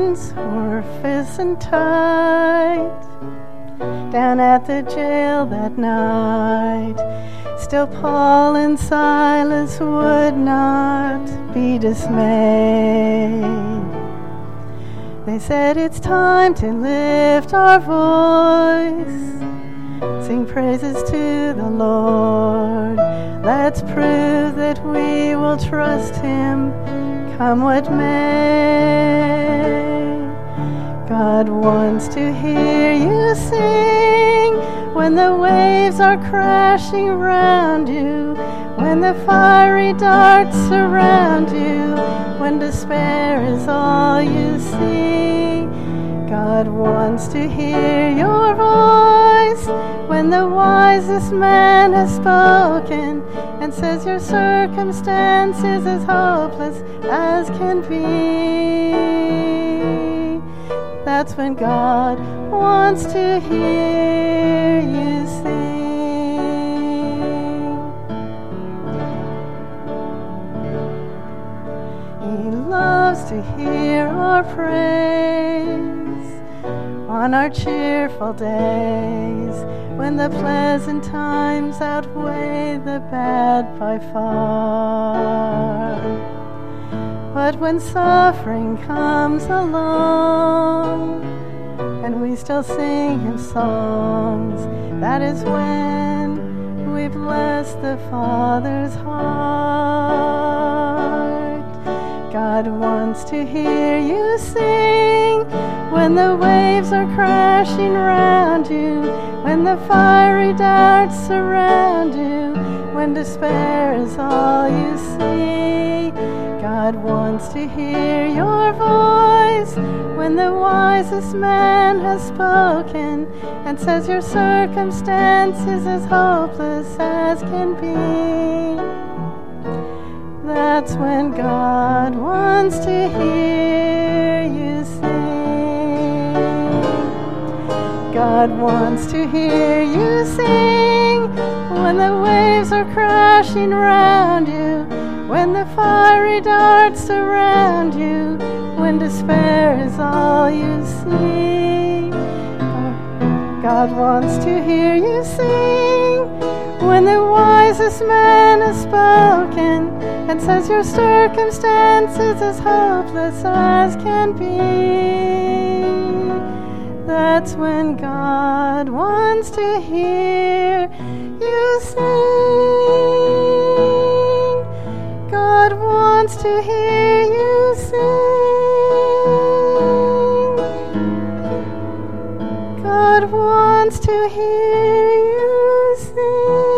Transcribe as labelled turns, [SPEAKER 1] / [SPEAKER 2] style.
[SPEAKER 1] chains were fastened tight down at the jail that night, still Paul and Silas would not be dismayed. They said, it's time to lift our voice, sing praises to the Lord. Let's prove that we will trust Him, come what may. God wants to hear you sing when the waves are crashing round you, when the fiery darts surround you, when despair is all you see. God wants to hear your voice when the wisest man has spoken and says your circumstance is as hopeless as can be. That's when God wants to hear you sing. He loves to hear our praise on our cheerful days, when the pleasant times outweigh the bad by far. But when suffering comes along and we still sing Him songs, that is when we bless the Father's heart. God wants to hear you sing when the waves are crashing round you, when the fiery darts surround you, when despair is all you see. God wants to hear your voice when the wisest man has spoken and says your circumstance is as hopeless as can be. That's when God wants to hear you sing. God wants to hear you sing when the waves are crashing round you, when the fiery darts surround you, when despair is all you see. God wants to hear you sing when the wisest man has spoken and says your circumstance is as hopeless as can be. That's when God wants to hear you sing. God wants to hear you sing. God wants to hear you sing.